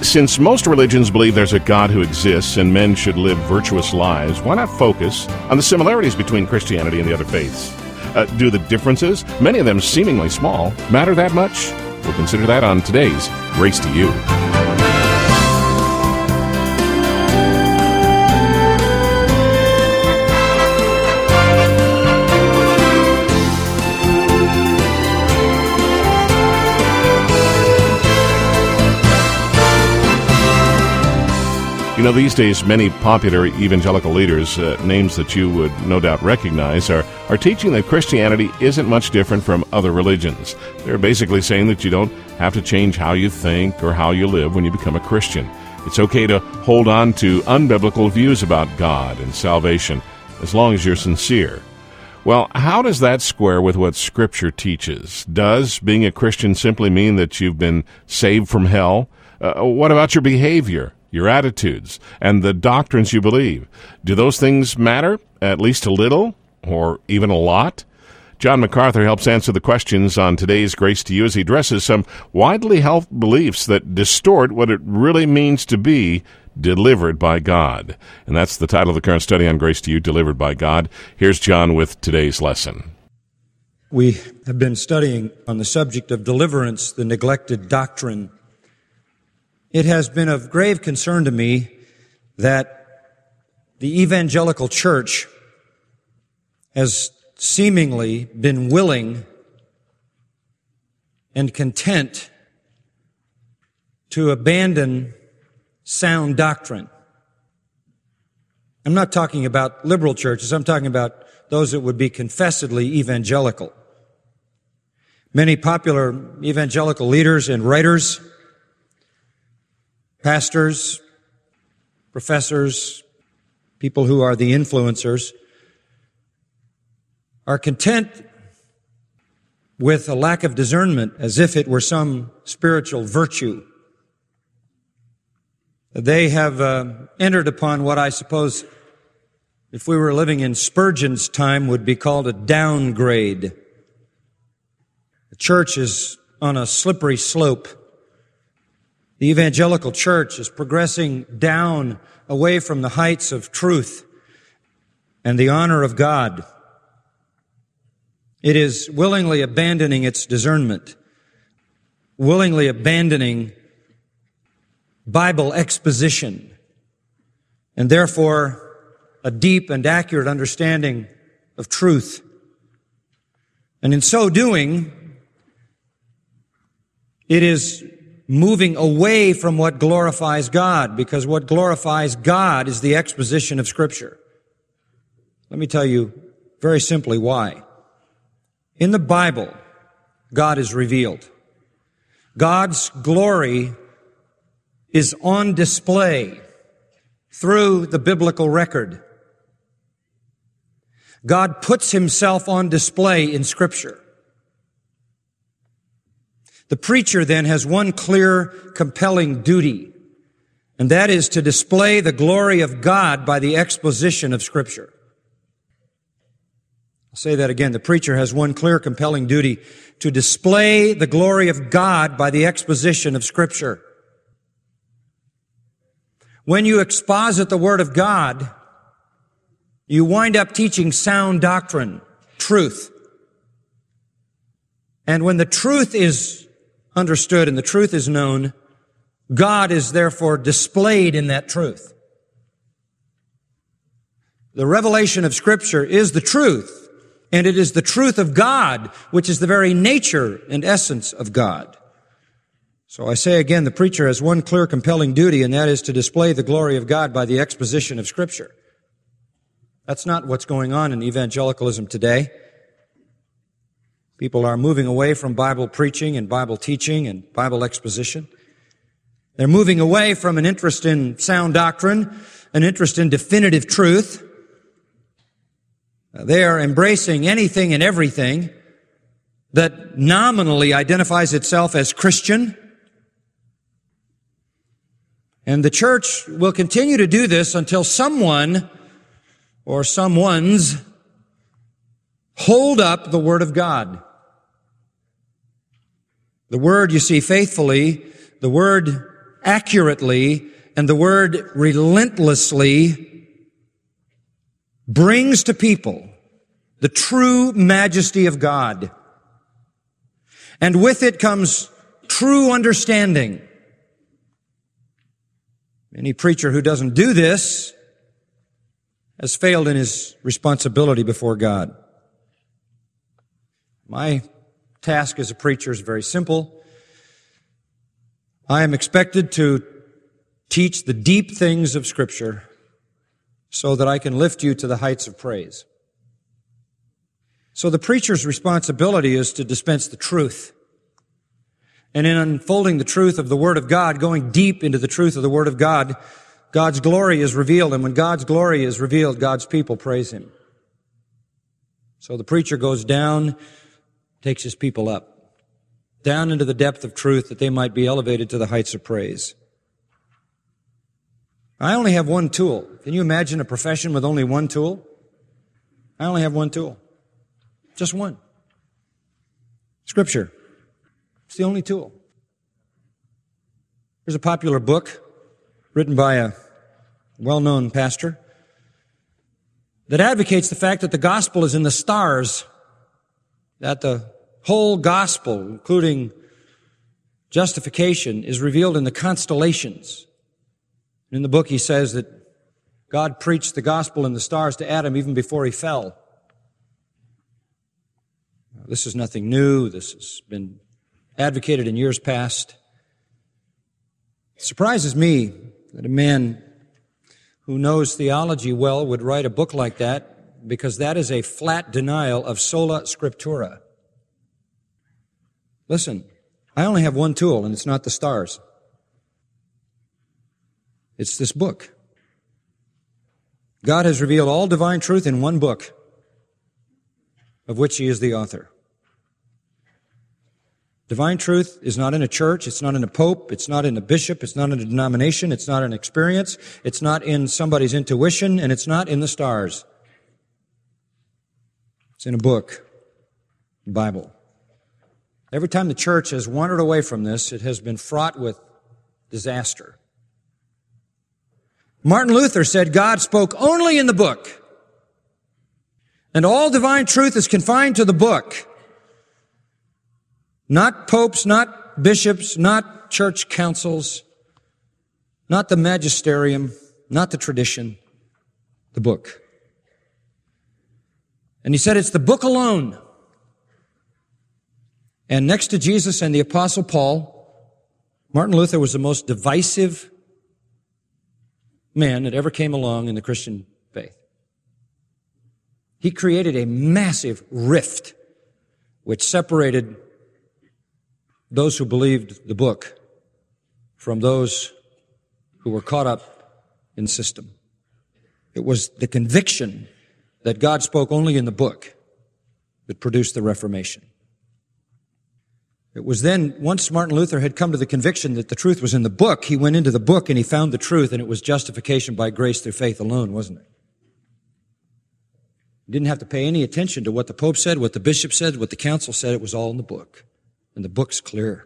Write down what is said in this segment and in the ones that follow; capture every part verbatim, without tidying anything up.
Since most religions believe there's a God who exists and men should live virtuous lives, why not focus on the similarities between Christianity and the other faiths? Uh, do the differences, many of them seemingly small, matter that much? We'll consider that on today's Grace to You. You know, these days, many popular evangelical leaders, uh, names that you would no doubt recognize, are, are teaching that Christianity isn't much different from other religions. They're basically saying that you don't have to change how you think or how you live when you become a Christian. It's okay to hold on to unbiblical views about God and salvation, as long as you're sincere. Well, how does that square with what Scripture teaches? Does being a Christian simply mean that you've been saved from hell? Uh, what about your behavior, your attitudes, and the doctrines you believe? Do those things matter, at least a little, or even a lot? John MacArthur helps answer the questions on today's Grace to You as he addresses some widely held beliefs that distort what it really means to be delivered by God. And that's the title of the current study on Grace to You, Delivered by God. Here's John with today's lesson. We have been studying on the subject of deliverance, the neglected doctrine. It has been of grave concern to me that the evangelical church has seemingly been willing and content to abandon sound doctrine. I'm not talking about liberal churches. I'm talking about those that would be confessedly evangelical. Many popular evangelical leaders and writers, pastors, professors, people who are the influencers, are content with a lack of discernment as if it were some spiritual virtue. They have uh, entered upon what I suppose, if we were living in Spurgeon's time, would be called a downgrade. The church is on a slippery slope. The evangelical church is progressing down away from the heights of truth and the honor of God. It is willingly abandoning its discernment, willingly abandoning Bible exposition, and therefore a deep and accurate understanding of truth. And in so doing, it is moving away from what glorifies God, because what glorifies God is the exposition of Scripture. Let me tell you very simply why. In the Bible, God is revealed. God's glory is on display through the biblical record. God puts Himself on display in Scripture. The preacher then has one clear, compelling duty, and that is to display the glory of God by the exposition of Scripture. I'll say that again. The preacher has one clear, compelling duty to display the glory of God by the exposition of Scripture. When you exposit the Word of God, you wind up teaching sound doctrine, truth. And when the truth is understood and the truth is known, God is therefore displayed in that truth. The revelation of Scripture is the truth, and it is the truth of God, which is the very nature and essence of God. So I say again, the preacher has one clear, compelling duty, and that is to display the glory of God by the exposition of Scripture. That's not what's going on in evangelicalism today. People are moving away from Bible preaching and Bible teaching and Bible exposition. They're moving away from an interest in sound doctrine, an interest in definitive truth. They are embracing anything and everything that nominally identifies itself as Christian. And the church will continue to do this until someone or someone's hold up the Word of God. The Word, you see, faithfully, the Word accurately, and the word relentlessly brings to people the true majesty of God. And with it comes true understanding. Any preacher who doesn't do this has failed in his responsibility before God. My task as a preacher is very simple. I am expected to teach the deep things of Scripture so that I can lift you to the heights of praise. So the preacher's responsibility is to dispense the truth. And in unfolding the truth of the Word of God, going deep into the truth of the Word of God, God's glory is revealed. And when God's glory is revealed, God's people praise Him. So the preacher goes down, takes his people up, down into the depth of truth that they might be elevated to the heights of praise. I only have one tool. Can you imagine a profession with only one tool? I only have one tool. Just one. Scripture. It's the only tool. There's a popular book written by a well-known pastor that advocates the fact that the gospel is in the stars, that the whole gospel, including justification, is revealed in the constellations. In the book, he says that God preached the gospel in the stars to Adam even before he fell. This is nothing new. This has been advocated in years past. It surprises me that a man who knows theology well would write a book like that, because that is a flat denial of sola scriptura. Listen, I only have one tool, and it's not the stars. It's this book. God has revealed all divine truth in one book, of which He is the author. Divine truth is not in a church, it's not in a pope, it's not in a bishop, it's not in a denomination, it's not in experience, it's not in somebody's intuition, and it's not in the stars. It's in a book, the Bible. Every time the church has wandered away from this, it has been fraught with disaster. Martin Luther said God spoke only in the book, and all divine truth is confined to the book. Not popes, not bishops, not church councils, not the magisterium, not the tradition, the book. And he said it's the book alone. And next to Jesus and the Apostle Paul, Martin Luther was the most divisive man that ever came along in the Christian faith. He created a massive rift which separated those who believed the book from those who were caught up in system. It was the conviction that God spoke only in the book that produced the Reformation. It was then, once Martin Luther had come to the conviction that the truth was in the book, he went into the book and he found the truth, and it was justification by grace through faith alone, wasn't it? He didn't have to pay any attention to what the Pope said, what the bishop said, what the council said. It was all in the book. And the book's clear.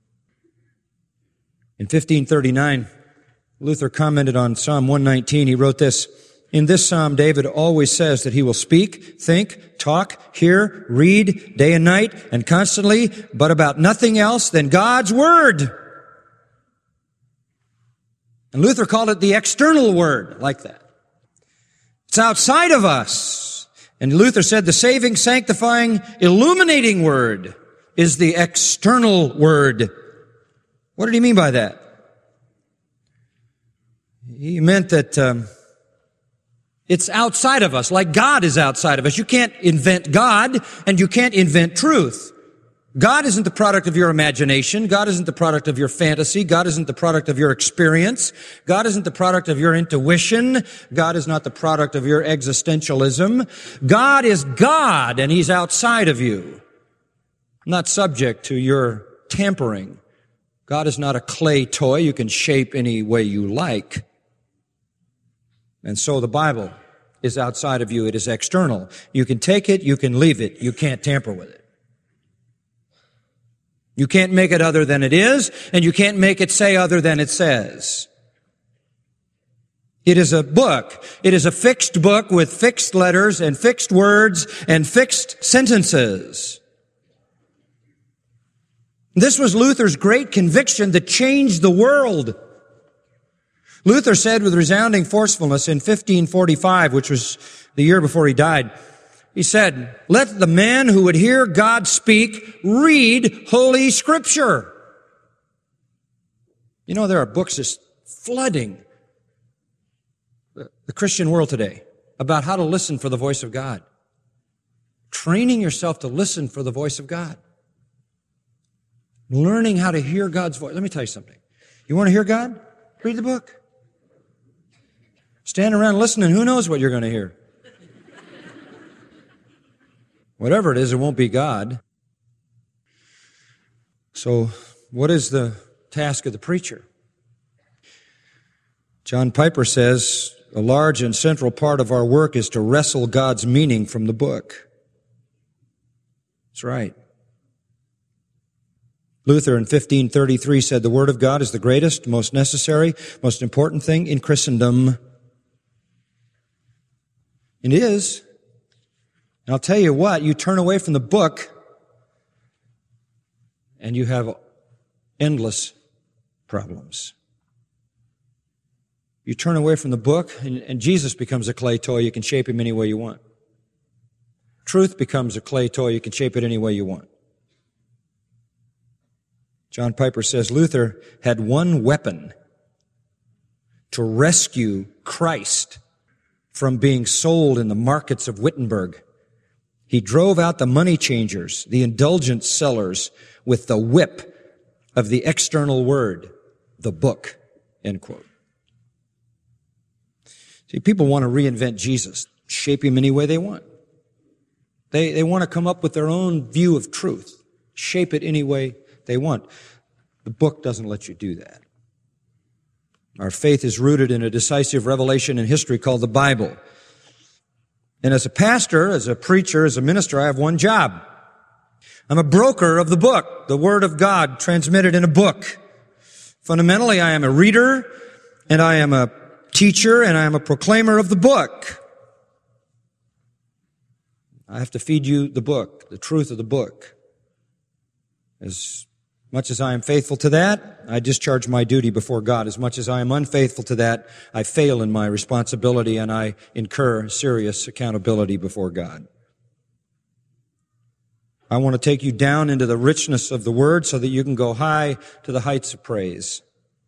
In fifteen thirty-nine, Luther commented on Psalm one nineteen. He wrote this: in this psalm, David always says that he will speak, think, talk, hear, read, day and night, and constantly, but about nothing else than God's Word. And Luther called it the external Word, like that. It's outside of us. And Luther said the saving, sanctifying, illuminating Word is the external Word. What did he mean by that? He meant that um, it's outside of us, like God is outside of us. You can't invent God, and you can't invent truth. God isn't the product of your imagination. God isn't the product of your fantasy. God isn't the product of your experience. God isn't the product of your intuition. God is not the product of your existentialism. God is God, and He's outside of you, not subject to your tampering. God is not a clay toy you can shape any way you like. And so the Bible is outside of you. It is external. You can take it, you can leave it. You can't tamper with it. You can't make it other than it is, and you can't make it say other than it says. It is a book. It is a fixed book with fixed letters and fixed words and fixed sentences. This was Luther's great conviction that changed the world. Luther said with resounding forcefulness in fifteen forty-five, which was the year before he died, he said, "Let the man who would hear God speak read Holy Scripture." You know, there are books just flooding the Christian world today about how to listen for the voice of God. Training yourself to listen for the voice of God. Learning how to hear God's voice. Let me tell you something. You want to hear God? Read the book. Stand around listening. Who knows what you're going to hear? Whatever it is, it won't be God. So, what is the task of the preacher? John Piper says, a large and central part of our work is to wrestle God's meaning from the book. That's right. Luther in fifteen thirty-three said, the Word of God is the greatest, most necessary, most important thing in Christendom. It is. And I'll tell you what, you turn away from the book and you have endless problems. You turn away from the book and, and Jesus becomes a clay toy. You can shape him any way you want. Truth becomes a clay toy. You can shape it any way you want. John Piper says Luther had one weapon to rescue Christ from being sold in the markets of Wittenberg. He drove out the money changers, the indulgence sellers, with the whip of the external word, the book, end quote. See, people want to reinvent Jesus, shape him any way they want. They, they want to come up with their own view of truth, shape it any way they want. The book doesn't let you do that. Our faith is rooted in a decisive revelation in history called the Bible. And as a pastor, as a preacher, as a minister, I have one job. I'm a broker of the book, the Word of God transmitted in a book. Fundamentally, I am a reader, and I am a teacher, and I am a proclaimer of the book. I have to feed you the book, the truth of the book. As much as I am faithful to that, I discharge my duty before God. As much as I am unfaithful to that, I fail in my responsibility and I incur serious accountability before God. I want to take you down into the richness of the Word so that you can go high to the heights of praise.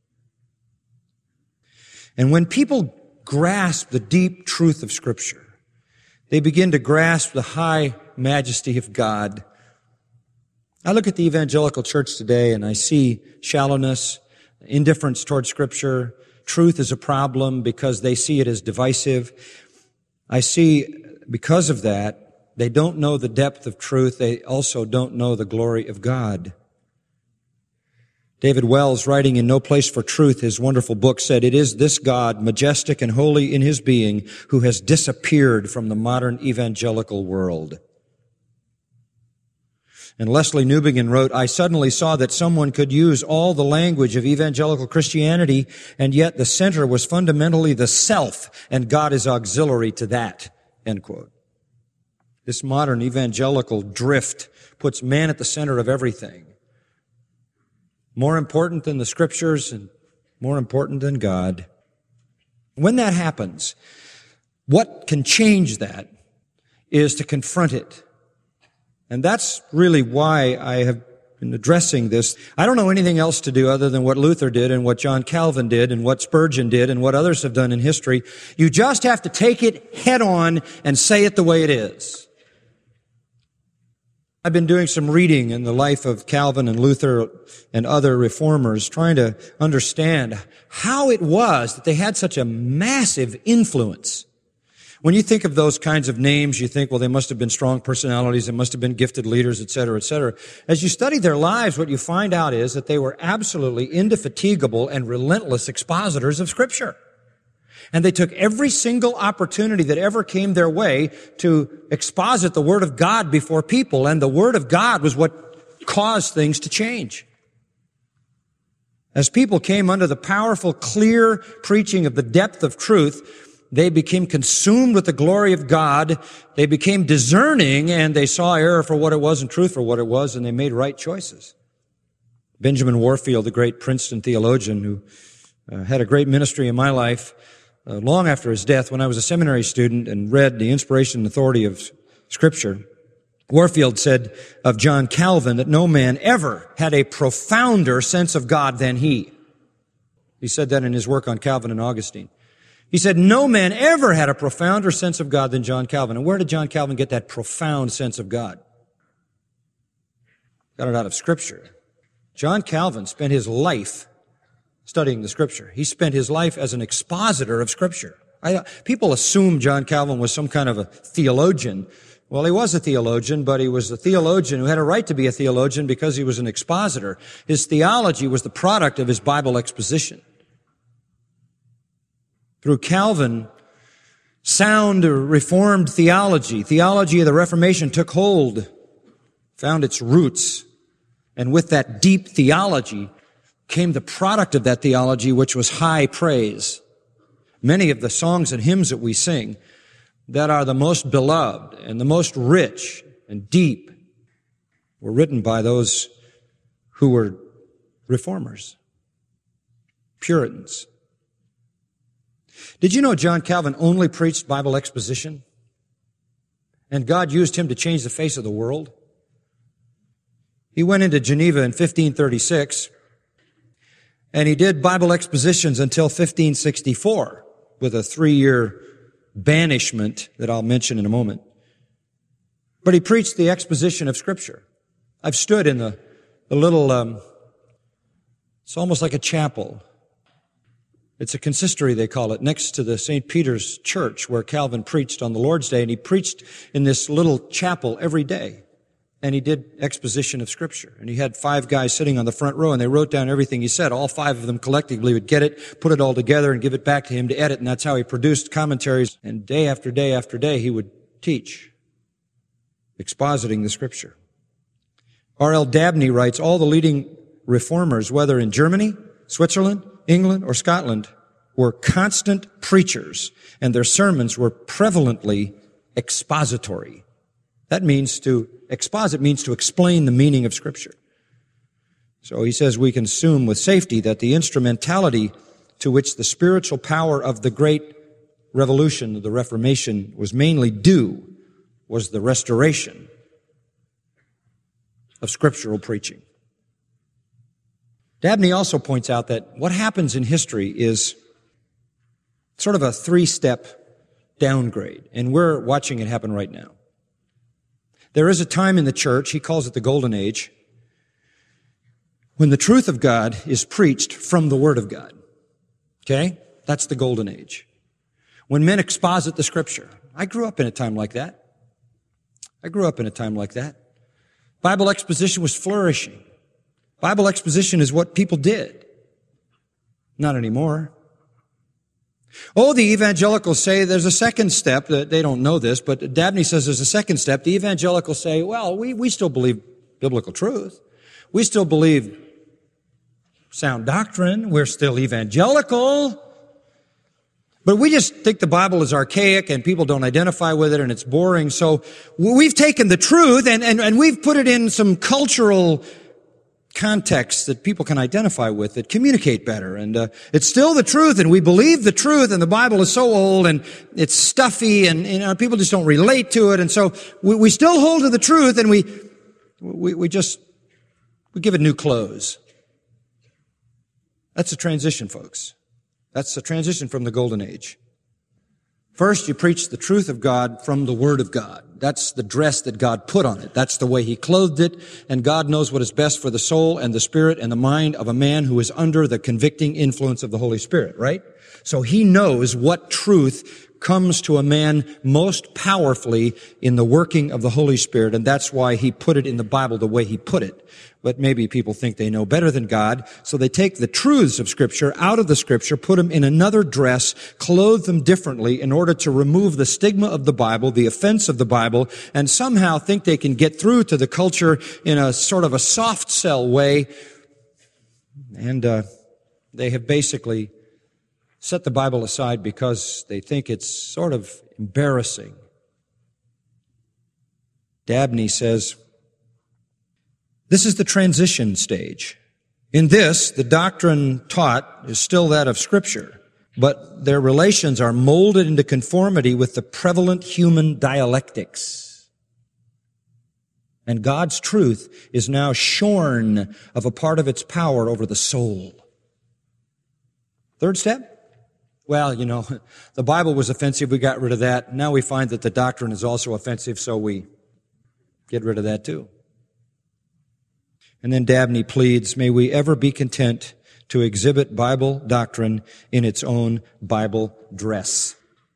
And when people grasp the deep truth of Scripture, they begin to grasp the high majesty of God. I look at the evangelical church today and I see shallowness, indifference toward Scripture. Truth is a problem because they see it as divisive. I see, because of that, they don't know the depth of truth. They also don't know the glory of God. David Wells, writing in No Place for Truth, his wonderful book, said, "It is this God, majestic and holy in his being, who has disappeared from the modern evangelical world." And Leslie Newbigin wrote, "I suddenly saw that someone could use all the language of evangelical Christianity, and yet the center was fundamentally the self, and God is auxiliary to that." End quote. This modern evangelical drift puts man at the center of everything. More important than the Scriptures and more important than God. When that happens, what can change that is to confront it. And that's really why I have been addressing this. I don't know anything else to do other than what Luther did and what John Calvin did and what Spurgeon did and what others have done in history. You just have to take it head on and say it the way it is. I've been doing some reading in the life of Calvin and Luther and other reformers, trying to understand how it was that they had such a massive influence. When you think of those kinds of names, you think, well, they must have been strong personalities, they must have been gifted leaders, et cetera, et cetera. As you study their lives, what you find out is that they were absolutely indefatigable and relentless expositors of Scripture. And they took every single opportunity that ever came their way to exposit the Word of God before people. And the Word of God was what caused things to change. As people came under the powerful, clear preaching of the depth of truth, they became consumed with the glory of God. They became discerning, and they saw error for what it was and truth for what it was, and they made right choices. Benjamin Warfield, the great Princeton theologian who uh, had a great ministry in my life, uh, long after his death, when I was a seminary student and read the inspiration and authority of Scripture, Warfield said of John Calvin that no man ever had a profounder sense of God than he. He said that in his work on Calvin and Augustine. He said no man ever had a profounder sense of God than John Calvin. And where did John Calvin get that profound sense of God? Got it out of Scripture. John Calvin spent his life studying the Scripture. He spent his life as an expositor of Scripture. I, people assume John Calvin was some kind of a theologian. Well, he was a theologian, but he was a theologian who had a right to be a theologian because he was an expositor. His theology was the product of his Bible exposition. Through Calvin, sound Reformed theology, theology of the Reformation took hold, found its roots, and with that deep theology came the product of that theology, which was high praise. Many of the songs and hymns that we sing that are the most beloved and the most rich and deep were written by those who were reformers, Puritans. Did you know John Calvin only preached Bible exposition? And God used him to change the face of the world? He went into Geneva in fifteen thirty-six, and he did Bible expositions until fifteen sixty-four with a three-year banishment that I'll mention in a moment. But he preached the exposition of Scripture. I've stood in the, the little, um, it's almost like a chapel. It's a consistory, they call it, next to the Saint Peter's Church where Calvin preached on the Lord's Day. And he preached in this little chapel every day. And he did exposition of Scripture. And he had five guys sitting on the front row, and they wrote down everything he said. All five of them collectively would get it, put it all together, and give it back to him to edit. And that's how he produced commentaries. And day after day after day, he would teach, expositing the Scripture. R L Dabney writes, all the leading reformers, whether in Germany, Switzerland, England, or Scotland, were constant preachers, and their sermons were prevalently expository. That means to exposit means to explain the meaning of Scripture. So he says we can assume with safety that the instrumentality to which the spiritual power of the great revolution, the Reformation, was mainly due was the restoration of scriptural preaching. Dabney also points out that what happens in history is sort of a three-step downgrade, and we're watching it happen right now. There is a time in the church, he calls it the Golden Age, when the truth of God is preached from the Word of God. Okay? That's the Golden Age. When men exposit the Scripture. I grew up in a time like that. I grew up in a time like that. Bible exposition was flourishing. Bible exposition is what people did. Not anymore. Oh, the evangelicals say there's a second step. They don't know this, but Dabney says there's a second step. The evangelicals say, well, we, we still believe biblical truth. We still believe sound doctrine. We're still evangelical. But we just think the Bible is archaic and people don't identify with it and it's boring. So we've taken the truth and, and, and we've put it in some cultural contexts that people can identify with, that communicate better. And uh, it's still the truth, and we believe the truth, and the Bible is so old, and it's stuffy, and you know, people just don't relate to it. And so we, we still hold to the truth, and we, we, we just, we give it new clothes. That's a transition, folks. That's a transition from the Golden Age. First, you preach the truth of God from the Word of God. That's the dress that God put on it. That's the way He clothed it. And God knows what is best for the soul and the spirit and the mind of a man who is under the convicting influence of the Holy Spirit, right? So he knows what truth comes to a man most powerfully in the working of the Holy Spirit, and that's why he put it in the Bible the way he put it. But maybe people think they know better than God, so they take the truths of Scripture out of the Scripture, put them in another dress, clothe them differently in order to remove the stigma of the Bible, the offense of the Bible, and somehow think they can get through to the culture in a sort of a soft sell way. And uh, they have basically set the Bible aside because they think it's sort of embarrassing. Dabney says, this is the transition stage. In this, the doctrine taught is still that of Scripture, but their relations are molded into conformity with the prevalent human dialectics. And God's truth is now shorn of a part of its power over the soul. Third step? Well, you know, the Bible was offensive, we got rid of that. Now we find that the doctrine is also offensive, so we get rid of that too. And then Dabney pleads, may we ever be content to exhibit Bible doctrine in its own Bible dress.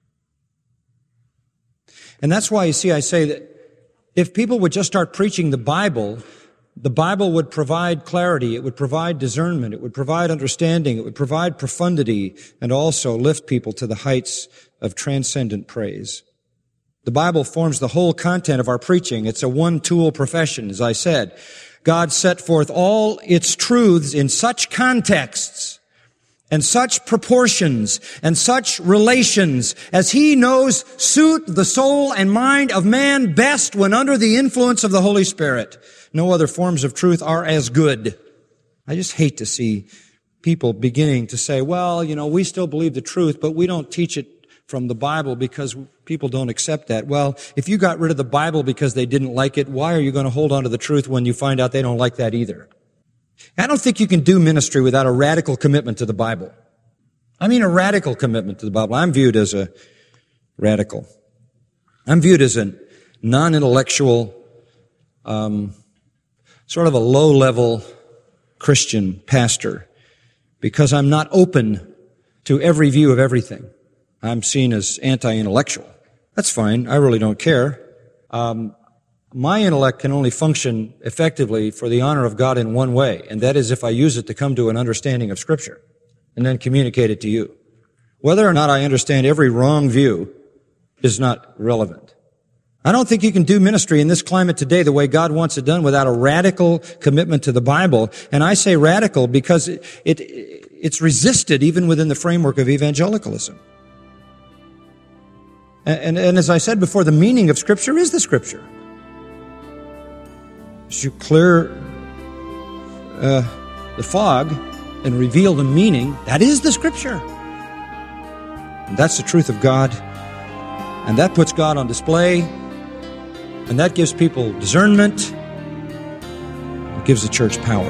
And that's why, you see, I say that if people would just start preaching the Bible, the Bible would provide clarity, it would provide discernment, it would provide understanding, it would provide profundity, and also lift people to the heights of transcendent praise. The Bible forms the whole content of our preaching. It's a one-tool profession, as I said. God set forth all its truths in such contexts and such proportions and such relations as He knows suit the soul and mind of man best when under the influence of the Holy Spirit. No other forms of truth are as good. I just hate to see people beginning to say, well, you know, we still believe the truth, but we don't teach it from the Bible because people don't accept that. Well, if you got rid of the Bible because they didn't like it, why are you going to hold on to the truth when you find out they don't like that either? I don't think you can do ministry without a radical commitment to the Bible. I mean a radical commitment to the Bible. I'm viewed as a radical. I'm viewed as a non-intellectual, um, sort of a low-level Christian pastor because I'm not open to every view of everything. I'm seen as anti-intellectual. That's fine. I really don't care. Um, my intellect can only function effectively for the honor of God in one way, and that is if I use it to come to an understanding of Scripture and then communicate it to you. Whether or not I understand every wrong view is not relevant. I don't think you can do ministry in this climate today the way God wants it done without a radical commitment to the Bible. And I say radical because it, it it's resisted even within the framework of evangelicalism. And, and, and as I said before, the meaning of Scripture is the Scripture. As you clear uh, the fog and reveal the meaning, that is the Scripture. And that's the truth of God. And that puts God on display. And that gives people discernment. It gives the church power.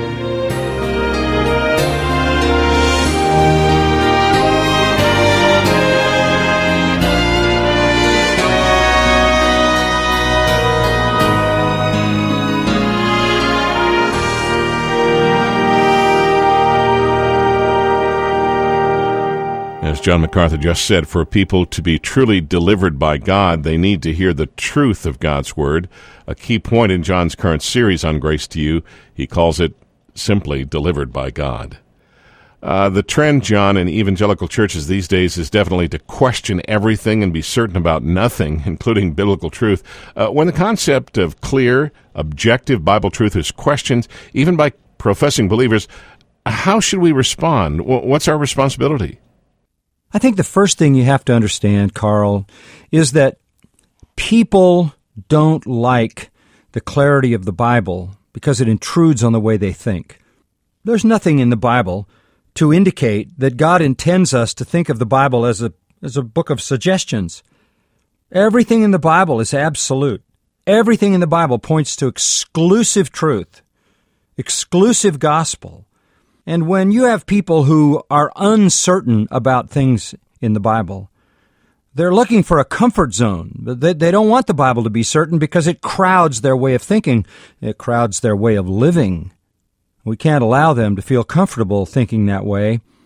As John MacArthur just said, for people to be truly delivered by God, they need to hear the truth of God's Word. A key point in John's current series on Grace to You, he calls it simply delivered by God. Uh, the trend, John, in evangelical churches these days is definitely to question everything and be certain about nothing, including biblical truth. Uh, when the concept of clear, objective Bible truth is questioned, even by professing believers, how should we respond? What's our responsibility? I think the first thing you have to understand, Carl, is that people don't like the clarity of the Bible because it intrudes on the way they think. There's nothing in the Bible to indicate that God intends us to think of the Bible as a as a book of suggestions. Everything in the Bible is absolute. Everything in the Bible points to exclusive truth, exclusive gospel. And when you have people who are uncertain about things in the Bible, they're looking for a comfort zone. They, they don't want the Bible to be certain because it crowds their way of thinking. It crowds their way of living. We can't allow them to feel comfortable thinking that way.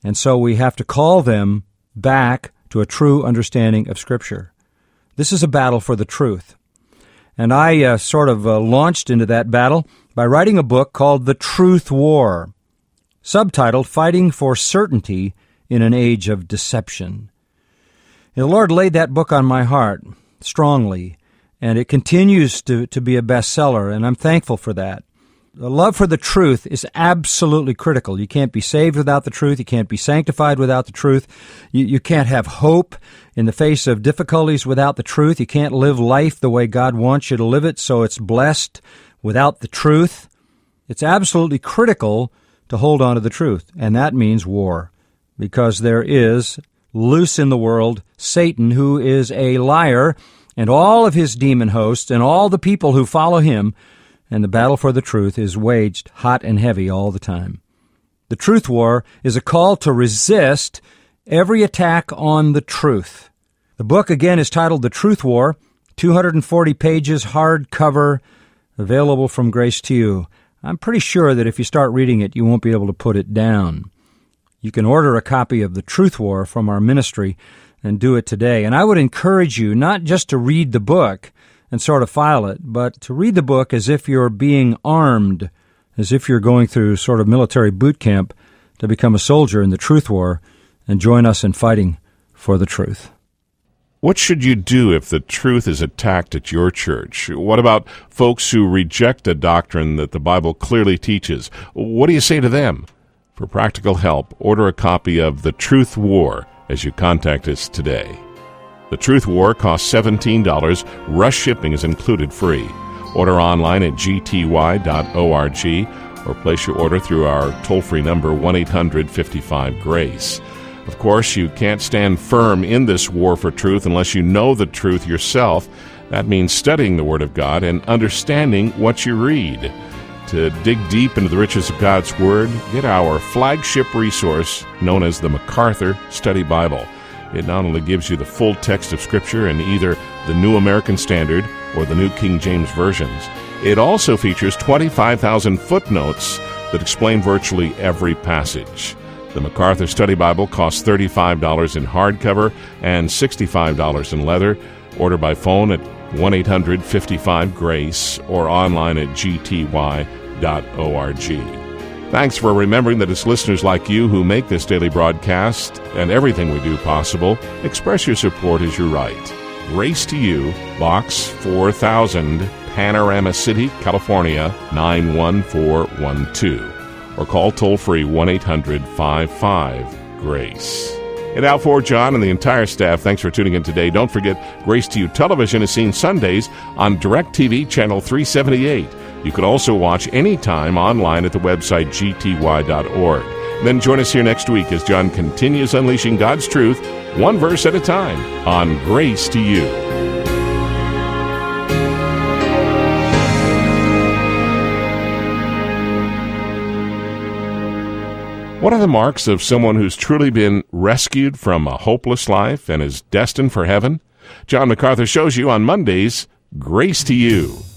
And so we have to call them back to a true understanding of Scripture. This is a battle for the truth. And I uh, sort of uh, launched into that battle by writing a book called The Truth War, subtitled Fighting for Certainty in an Age of Deception. And the Lord laid that book on my heart strongly, and it continues to, to be a bestseller, and I'm thankful for that. The love for the truth is absolutely critical. You can't be saved without the truth. You can't be sanctified without the truth. You, you can't have hope in the face of difficulties without the truth. You can't live life the way God wants you to live it so it's blessed without the truth. It's absolutely critical to hold on to the truth, and that means war, because there is loose in the world Satan, who is a liar, and all of his demon hosts and all the people who follow him, and the battle for the truth is waged hot and heavy all the time. The Truth War is a call to resist every attack on the truth. The book, again, is titled The Truth War, two hundred forty pages, hardcover, available from Grace to You. I'm pretty sure that if you start reading it, you won't be able to put it down. You can order a copy of The Truth War from our ministry and do it today. And I would encourage you not just to read the book and sort of file it, but to read the book as if you're being armed, as if you're going through sort of military boot camp to become a soldier in the Truth War and join us in fighting for the truth. What should you do if the truth is attacked at your church? What about folks who reject a doctrine that the Bible clearly teaches? What do you say to them? For practical help, order a copy of The Truth War as you contact us today. The Truth War costs seventeen dollars. Rush shipping is included free. Order online at g t y dot org or place your order through our toll-free number one eight hundred fifty-five grace. Of course, you can't stand firm in this war for truth unless you know the truth yourself. That means studying the Word of God and understanding what you read. To dig deep into the riches of God's Word, get our flagship resource known as the MacArthur Study Bible. It not only gives you the full text of Scripture in either the New American Standard or the New King James versions, it also features twenty-five thousand footnotes that explain virtually every passage. The MacArthur Study Bible costs thirty-five dollars in hardcover and sixty-five dollars in leather. Order by phone at one eight hundred fifty-five grace or online at g t y dot org. Thanks for remembering that it's listeners like you who make this daily broadcast and everything we do possible. Express your support as you write. Grace to You, Box four thousand, Panorama City, California, nine one four one two. Or call toll-free one eight hundred fifty-five grace. And now for John and the entire staff, thanks for tuning in today. Don't forget, Grace to You Television is seen Sundays on DirecTV Channel three seventy-eight. You can also watch anytime online at the website g t y dot org. Then join us here next week as John continues unleashing God's truth, one verse at a time, on Grace to You. What are the marks of someone who's truly been rescued from a hopeless life and is destined for heaven? John MacArthur shows you on Mondays, Grace to You.